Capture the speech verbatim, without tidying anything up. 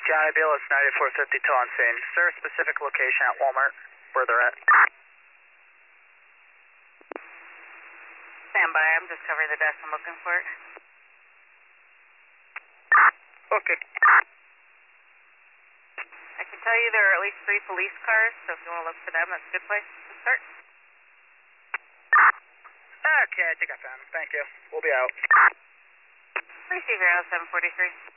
Johnny Beal, it's ninety-four fifty-two on scene. Is there a specific location at Walmart where they're at? Stand by, I'm just covering the desk. I'm looking for it. Okay. I can tell you there are at least three police cars, so if you want to look for them, that's a good place to start. Okay, I think I found them. Thank you. We'll be out. Receiver oh seven forty-three.